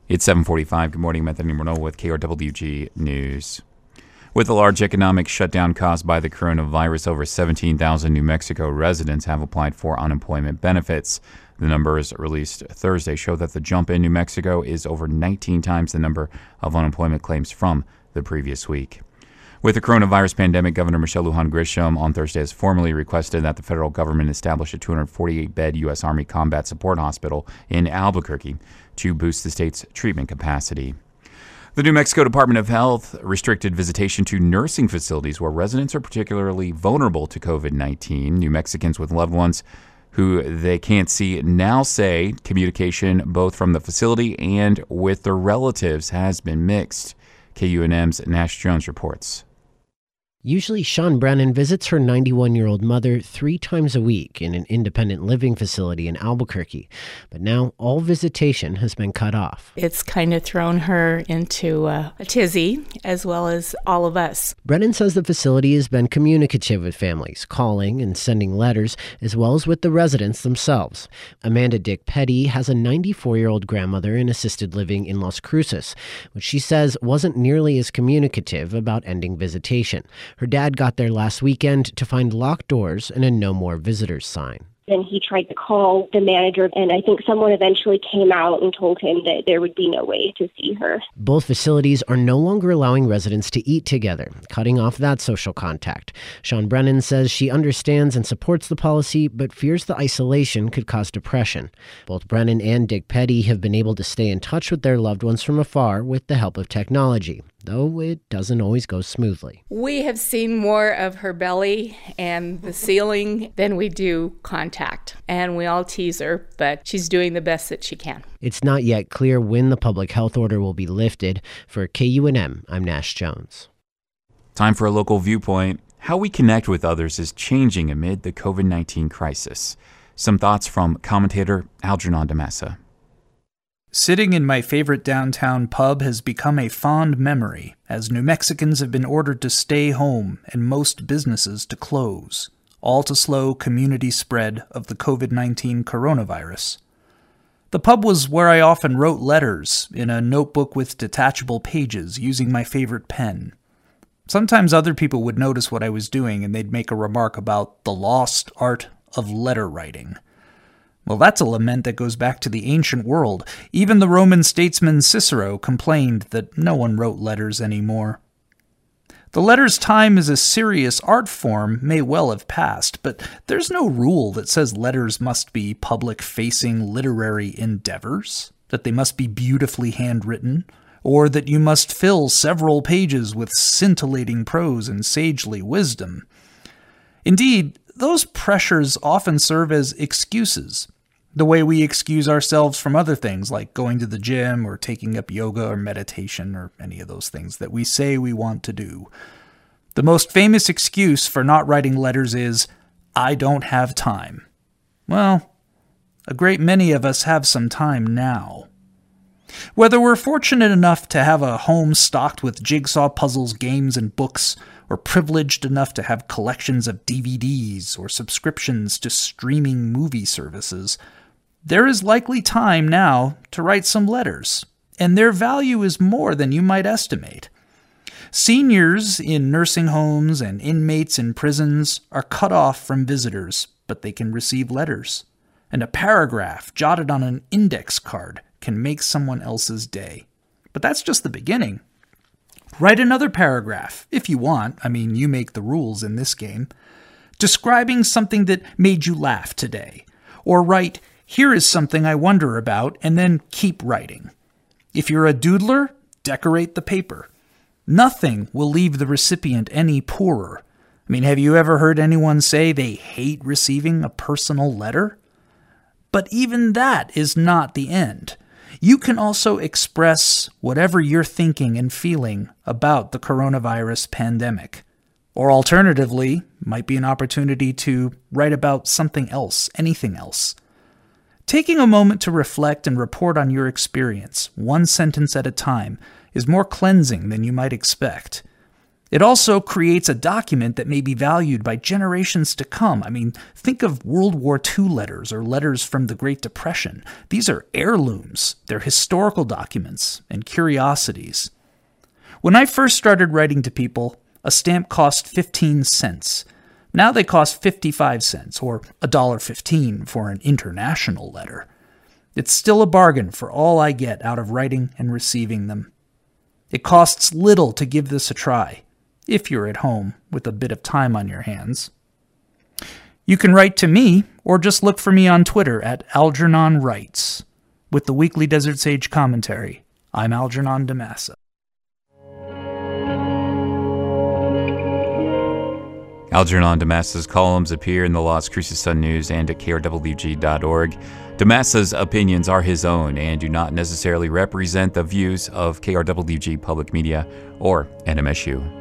It's 7:45. Good morning, Anthony Renault with KRWG News. With a large economic shutdown caused by the coronavirus, over 17,000 New Mexico residents have applied for unemployment benefits. The numbers released Thursday show that the jump in New Mexico is over 19 times the number of unemployment claims from the previous week. With the coronavirus pandemic, Governor Michelle Lujan Grisham on Thursday has formally requested that the federal government establish a 248-bed U.S. Army Combat Support Hospital in Albuquerque to boost the state's treatment capacity. The New Mexico Department of Health restricted visitation to nursing facilities where residents are particularly vulnerable to COVID-19. New Mexicans with loved ones who they can't see now say communication both from the facility and with their relatives has been mixed. KUNM's Nash Jones reports. Usually, Sean Brennan visits her 91-year-old mother 3 times a week in an independent living facility in Albuquerque. But now all visitation has been cut off. It's kind of thrown her into a tizzy, as well as all of us. Brennan says the facility has been communicative with families, calling and sending letters, as well as with the residents themselves. Amanda Dick Petty has a 94-year-old grandmother in assisted living in Las Cruces, which she says wasn't nearly as communicative about ending visitation. Her dad got there last weekend to find locked doors and a no more visitors sign. Then he tried to call the manager, and I think someone eventually came out and told him that there would be no way to see her. Both facilities are no longer allowing residents to eat together, cutting off that social contact. Sean Brennan says she understands and supports the policy, but fears the isolation could cause depression. Both Brennan and Dick Petty have been able to stay in touch with their loved ones from afar with the help of technology, though it doesn't always go smoothly. We have seen more of her belly and the ceiling than we do contact. And we all tease her, but she's doing the best that she can. It's not yet clear when the public health order will be lifted. For KUNM, I'm Nash Jones. Time for a local viewpoint. How we connect with others is changing amid the COVID-19 crisis. Some thoughts from commentator Algernon DeMassa. Sitting in my favorite downtown pub has become a fond memory, as New Mexicans have been ordered to stay home and most businesses to close, all to slow community spread of the COVID-19 coronavirus. The pub was where I often wrote letters in a notebook with detachable pages using my favorite pen. Sometimes other people would notice what I was doing and they'd make a remark about the lost art of letter writing. Well, that's a lament that goes back to the ancient world. Even the Roman statesman Cicero complained that no one wrote letters anymore. The letter's time as a serious art form may well have passed, but there's no rule that says letters must be public-facing literary endeavors, that they must be beautifully handwritten, or that you must fill several pages with scintillating prose and sagely wisdom. Indeed, those pressures often serve as excuses, the way we excuse ourselves from other things like going to the gym or taking up yoga or meditation or any of those things that we say we want to do. The most famous excuse for not writing letters is, "I don't have time." Well, a great many of us have some time now. Whether we're fortunate enough to have a home stocked with jigsaw puzzles, games, and books, or privileged enough to have collections of DVDs or subscriptions to streaming movie services, there is likely time now to write some letters, and their value is more than you might estimate. Seniors in nursing homes and inmates in prisons are cut off from visitors, but they can receive letters. And a paragraph jotted on an index card can make someone else's day. But that's just the beginning. Write another paragraph, if you want. I mean, you make the rules in this game. Describing something that made you laugh today. Or write, "Here is something I wonder about," and then keep writing. If you're a doodler, decorate the paper. Nothing will leave the recipient any poorer. I mean, have you ever heard anyone say they hate receiving a personal letter? But even that is not the end. You can also express whatever you're thinking and feeling about the coronavirus pandemic. Or alternatively, might be an opportunity to write about something else, anything else. Taking a moment to reflect and report on your experience, one sentence at a time, is more cleansing than you might expect. It also creates a document that may be valued by generations to come. I mean, think of World War II letters or letters from the Great Depression. These are heirlooms. They're historical documents and curiosities. When I first started writing to people, a stamp cost 15 cents. Now they cost 55 cents or $1.15 for an international letter. It's still a bargain for all I get out of writing and receiving them. It costs little to give this a try, if you're at home with a bit of time on your hands. You can write to me, or just look for me on Twitter at Algernon Writes. With the weekly Desert Sage commentary, I'm Algernon DeMassa. Algernon DeMassa's columns appear in the Las Cruces Sun News and at krwg.org. DeMassa's opinions are his own and do not necessarily represent the views of KRWG Public Media or NMSU.